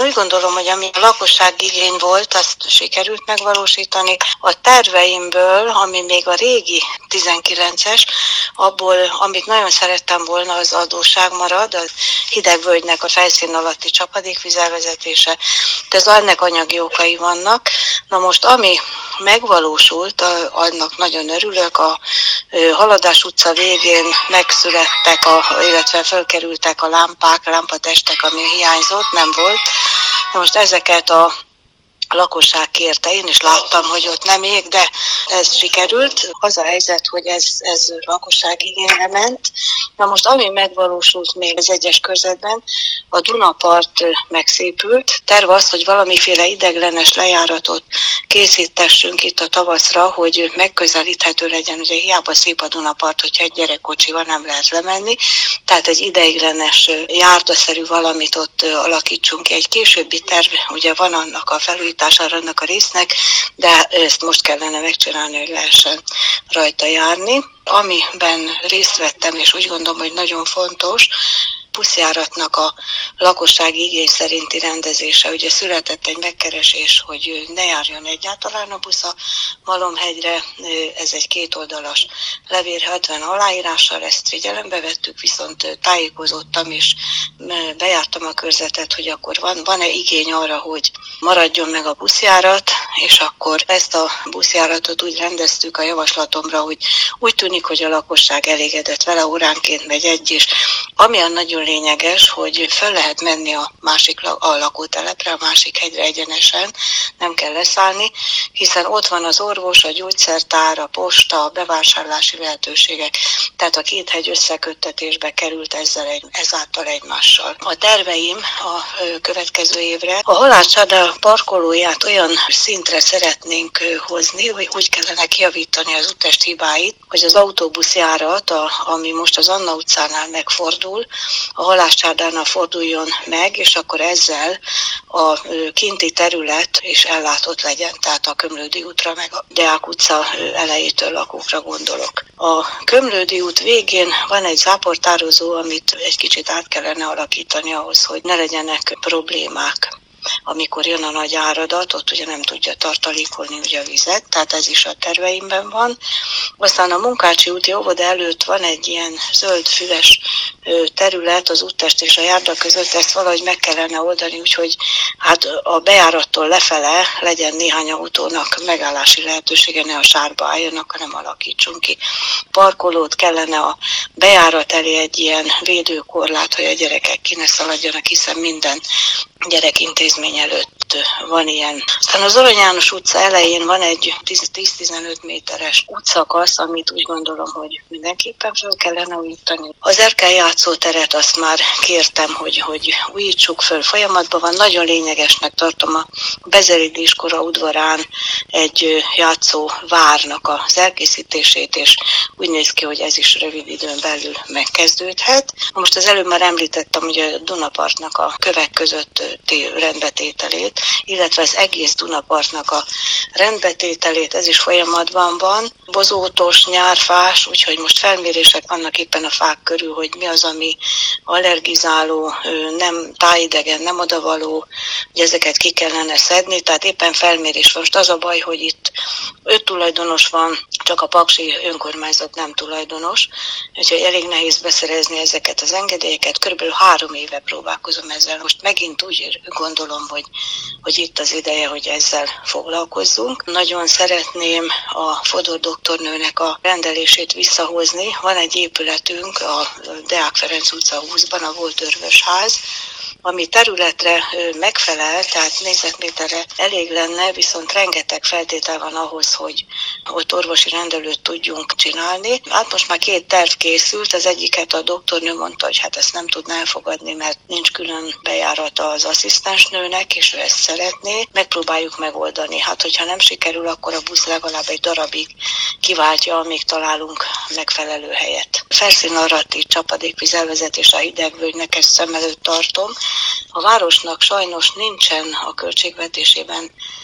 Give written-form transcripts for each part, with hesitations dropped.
úgy gondolom, hogy ami a lakossági igény volt, azt sikerült megvalósítani. A terveimből, ami még a régi 19-es, abból, amit nagyon szerettem volna, az adósság marad, a Hidegvölgynek a felszín alatti csapadékvíz elvezetése, de ez ennek anyagi okai vannak. Na most, ami megvalósult, annak nagyon örülök, a Haladás utca végén megszülettek, illetve felkerültek a lámpatestek, ami hiányzott, nem volt. Na most ezeket a lakosság kérte, én is láttam, hogy ott nem ég, de ez sikerült. Az a helyzet, hogy ez lakosság igényre ment. Na most ami megvalósult még az egyes körzetben, a Dunapart megszépült. Terv az, hogy valamiféle ideiglenes lejáratot készítessünk itt a tavaszra, hogy megközelíthető legyen. Ugye hiába szép a Dunapart, hogyha egy gyerekkocsival nem lehet lemenni. Tehát egy ideiglenes járdaszerű valamit ott alakítsunk ki. Egy későbbi terv, ugye van annak a felújítására annak a résznek, de ezt most kellene megcsinálni, hogy lehessen rajta járni. Amiben részt vettem, és úgy gondolom, hogy nagyon fontos, buszjáratnak a lakossági igény szerinti rendezése. Ugye született egy megkeresés, hogy ne járjon egyáltalán a busz a Malomhegyre, ez egy kétoldalas levél 70 aláírással, ezt figyelembe vettük, viszont tájékozottam és bejártam a körzetet, hogy akkor van-e igény arra, hogy maradjon meg a buszjárat, és akkor ezt a buszjáratot úgy rendeztük a javaslatomra, hogy úgy tűnik, hogy a lakosság elégedett vele, óránként megy egy, és amilyen nagyon lényeges, hogy föl lehet menni a lakótelepre, a másik hegyre egyenesen, nem kell leszállni, hiszen ott van az orvos, a gyógyszertár, a posta, a bevásárlási lehetőségek, tehát a két hegy összeköttetésbe került ezáltal egymással. A terveim a következő évre a Halászcsarda parkolóját olyan szintre szeretnénk hozni, hogy úgy kellene kijavítani az úttest hibáit, hogy az autóbuszjárat, ami most az Anna utcánál megfordul, a Halászcsárdánál forduljon meg, és akkor ezzel a kinti terület is ellátott legyen, tehát a Komlődi útra, meg a Deák utca elejétől lakókra gondolok. A Komlődi út végén van egy záportározó, amit egy kicsit át kellene alakítani ahhoz, hogy ne legyenek problémák. Amikor jön a nagy áradat, ott ugye nem tudja tartalékolni ugye a vizet, tehát ez is a terveimben van. Aztán a Munkácsi úti óvoda előtt van egy ilyen zöld füves terület az úttest és a járda között, ezt valahogy meg kellene oldani, úgyhogy hát a bejárattól lefele legyen néhány autónak megállási lehetősége, ne a sárba álljanak, hanem alakítsunk ki. Parkolót kellene a bejárat elé egy ilyen védőkorlát, hogy a gyerekek ki ne szaladjanak, hiszen minden gyerekintézmény előtt van ilyen. Aztán az Arany János utca elején van egy 10-15 méteres útszakasz, amit úgy gondolom, hogy mindenképpen fel kellene újítani. Az Erkel játszóteret azt már kértem, hogy újítsuk föl, folyamatban van. Nagyon lényegesnek tartom a Bezelidi iskola udvarán egy játszóvárnak az elkészítését, és úgy néz ki, hogy ez is rövid időn belül megkezdődhet. Most az előbb már említettem, hogy a Dunapartnak a kövek közötti rendbetételét, illetve az egész Dunapartnak a rendbetételét, ez is folyamatban van. Bozótos, nyárfás, úgyhogy most felmérések vannak éppen a fák körül, hogy mi az, ami allergizáló, nem tájidegen, nem odavaló, hogy ezeket ki kellene szedni, tehát éppen felmérés van. Most az a baj, hogy itt 5 tulajdonos van, csak a paksi önkormányzat nem tulajdonos, úgyhogy elég nehéz beszerezni ezeket az engedélyeket. Körülbelül 3 éve próbálkozom ezzel. Most megint úgy gondolom, hogy itt az ideje, hogy ezzel foglalkozzunk. Nagyon szeretném a Fodor doktornőnek a rendelését visszahozni. Van egy épületünk a Deák Ferenc utca 20-ban, a volt orvosház, ami területre megfelel, tehát négyzetméterre elég lenne, viszont rengeteg feltétel van ahhoz, hogy ott orvosi rendelőt tudjunk csinálni. Hát most már 2 terv készült, az egyiket a doktornő mondta, hogy hát ezt nem tudná elfogadni, mert nincs külön bejárata az asszisztensnőnek, és ő ezt szeretné. Megpróbáljuk megoldani. Hát, hogyha nem sikerül, akkor a busz legalább egy darabig kiváltja, amíg találunk megfelelő helyet. Felszín alatti csapadékvíz elvezetés a Hidegvölgynek, ezt szem előtt tartom. A városnak sajnos nincsen a költségvetésében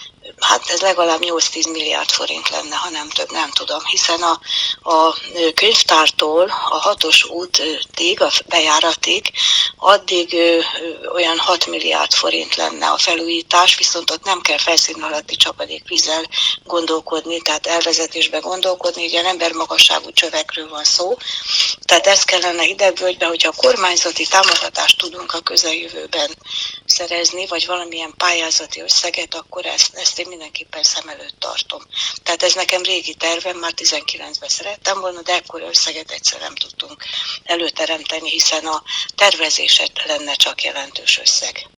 hát ez legalább 8-10 milliárd forint lenne, ha nem több, nem tudom, hiszen a könyvtártól a 6-os útig, a bejáratig, addig olyan 6 milliárd forint lenne a felújítás, viszont ott nem kell felszín alatti csapadékvízzel gondolkodni, tehát elvezetésbe gondolkodni, ugye embermagasságú csövekről van szó, tehát ezt kellene Hidegvölgyben, hogyha a kormányzati támogatást tudunk a közeljövőben szerezni, vagy valamilyen pályázati összeget, akkor ezt én mindenképpen szem előtt tartom. Tehát ez nekem régi tervem, már 19-ben szerettem volna, de ekkor összeget egyszer nem tudtunk előteremteni, hiszen a tervezése lenne csak jelentős összeg.